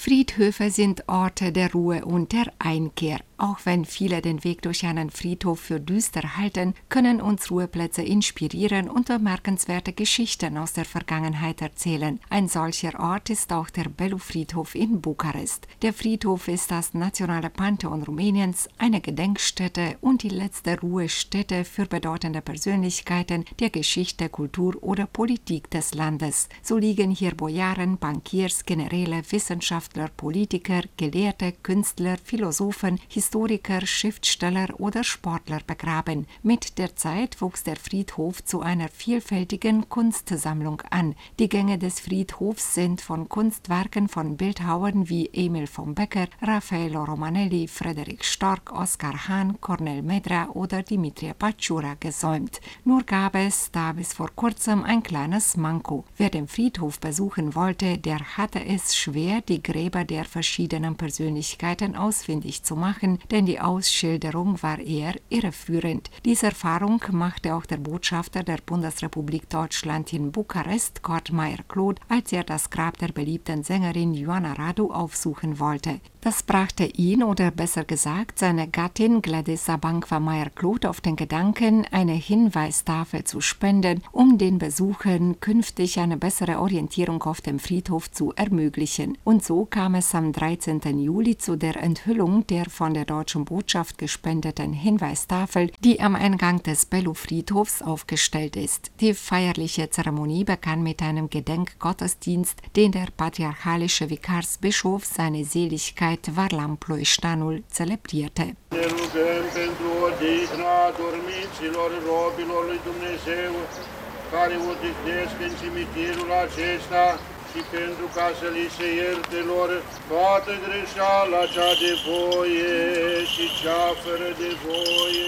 Friedhöfe sind Orte der Ruhe und der Einkehr. Auch wenn viele den Weg durch einen Friedhof für düster halten, können uns Ruheplätze inspirieren und bemerkenswerte Geschichten aus der Vergangenheit erzählen. Ein solcher Ort ist auch der Bellu-Friedhof in Bukarest. Der Friedhof ist das nationale Pantheon Rumäniens, eine Gedenkstätte und die letzte Ruhestätte für bedeutende Persönlichkeiten der Geschichte, Kultur oder Politik des Landes. So liegen hier Bojaren, Bankiers, Generäle, Wissenschaftler, Politiker, Gelehrte, Künstler, Philosophen, Historiker, Schriftsteller oder Sportler begraben. Mit der Zeit wuchs der Friedhof zu einer vielfältigen Kunstsammlung an. Die Gänge des Friedhofs sind von Kunstwerken von Bildhauern wie Emil von Becker, Raffaello Romanelli, Frederik Storck, Oskar Hahn, Cornel Medra oder Dimitrie Pachura gesäumt. Nur gab es da bis vor kurzem ein kleines Manko. Wer den Friedhof besuchen wollte, der hatte es schwer, die Gräber der verschiedenen Persönlichkeiten ausfindig zu machen, denn die Ausschilderung war eher irreführend. Diese Erfahrung machte auch der Botschafter der Bundesrepublik Deutschland in Bukarest, Kurt Meyer-Claude, als er das Grab der beliebten Sängerin Ioana Radu aufsuchen wollte. Das brachte ihn, oder besser gesagt seine Gattin Gladys Sabankva Meyer-Claude, auf den Gedanken, eine Hinweistafel zu spenden, um den Besuchern künftig eine bessere Orientierung auf dem Friedhof zu ermöglichen. Und so kam es am 13. Juli zu der Enthüllung der von der deutschen Botschaft gespendeten Hinweistafel, die am Eingang des Bellu-Friedhofs aufgestellt ist. Die feierliche Zeremonie begann mit einem Gedenkgottesdienst, den der patriarchalische Vikarsbischof, seine Seligkeit Varlam Ploieștanul, zelebrierte. Ne rugăm pentru odihna dormiților robilor lui Dumnezeu, care odihnesc în cimitirul acesta, și pentru ca să li se ierte lor toată greșeala cea de voie și cea fără de voie.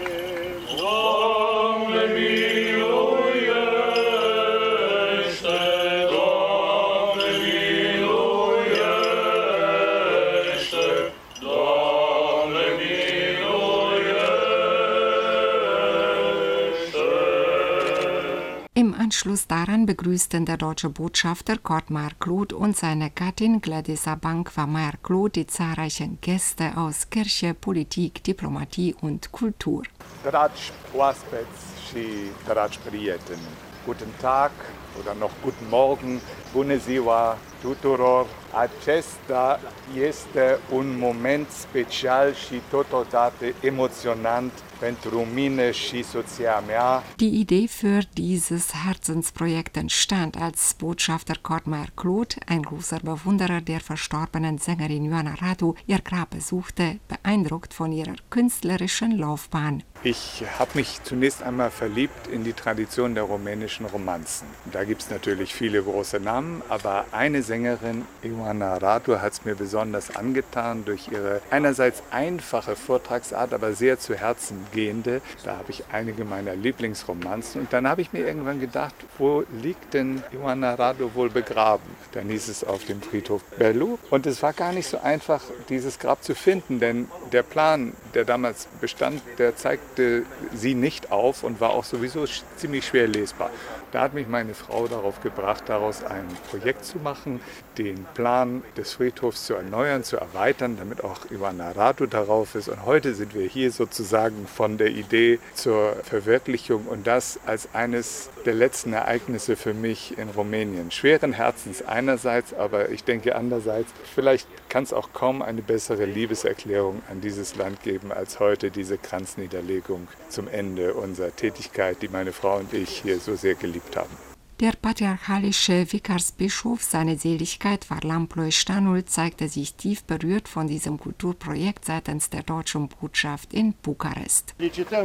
Doamne miluiește! Doamne miluiește! Doamne miluiește! Im Anschluss daran begrüßten der deutsche Botschafter Kurt Meyer-Claude und seine Gattin Gladys Sabankva Meyer-Claude die zahlreichen Gäste aus Kirche, Politik, Diplomatie und Kultur. Dragi oaspeți și dragi prieteni, guten Tag oder noch guten Morgen, bună ziua tuturor. Acesta este un moment special și totodată emoționant pentru mine și soția mea. Die Idee für dieses Herzensprojekt entstand, als Botschafter Kurt Meyer-Claude, ein großer Bewunderer der verstorbenen Sängerin Ioana Radu, ihr Grab besuchte, beeindruckt von ihrer künstlerischen Laufbahn. Ich habe mich zunächst einmal verliebt in die Tradition der rumänischen Romanzen. Da gibt es natürlich viele große Namen, aber eine Sängerin, Ioana Radu, hat es mir besonders angetan durch ihre einerseits einfache Vortragsart, aber sehr zu Herzen gehende. Da habe ich einige meiner Lieblingsromanzen und dann habe ich mir irgendwann gedacht, wo liegt denn Ioana Radu wohl begraben? Dann hieß es auf dem Friedhof Bellu und es war gar nicht so einfach, dieses Grab zu finden, denn der Plan, der damals bestand, der zeigte sie nicht auf und war auch sowieso ziemlich schwer lesbar. Da hat mich meine Frau darauf gebracht, daraus ein Projekt zu machen, den Plan des Friedhofs zu erneuern, zu erweitern, damit auch Ioana Radu darauf ist. Und heute sind wir hier sozusagen von der Idee zur Verwirklichung und das als eines der letzten Ereignisse für mich in Rumänien. Schweren Herzens einerseits, aber ich denke andererseits, vielleicht kann es auch kaum eine bessere Liebeserklärung an dieses Land geben als heute diese Kranzniederlegung zum Ende unserer Tätigkeit, die meine Frau und ich hier so sehr geliebt haben. Der patriarchalische Vikarsbischof, seine Seligkeit Varlam Ploieștanul, zeigte sich tief berührt von diesem Kulturprojekt seitens der deutschen Botschaft in Bukarest.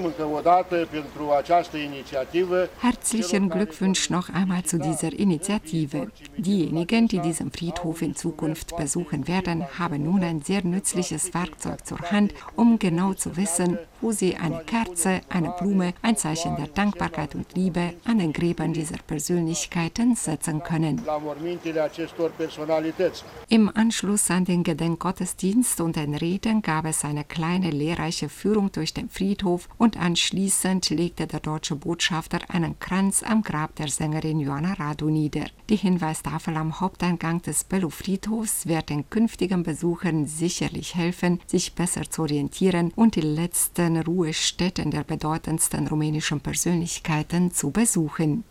Herzlichen Glückwunsch noch einmal zu dieser Initiative. Diejenigen, die diesen Friedhof in Zukunft besuchen werden, haben nun ein sehr nützliches Werkzeug zur Hand, um genau zu wissen, wo sie eine Kerze, eine Blume, ein Zeichen der Dankbarkeit und Liebe an den Gräbern dieser Persönlichkeit Persönlichkeiten setzen können. La mormintele acestor personalități. Im Anschluss an den Gedenkgottesdienst und den Reden gab es eine kleine lehrreiche Führung durch den Friedhof und anschließend legte der deutsche Botschafter einen Kranz am Grab der Sängerin Ioana Radu nieder. Die Hinweistafel am Haupteingang des Bellu-Friedhofs wird den künftigen Besuchern sicherlich helfen, sich besser zu orientieren und die letzten Ruhestätten der bedeutendsten rumänischen Persönlichkeiten zu besuchen.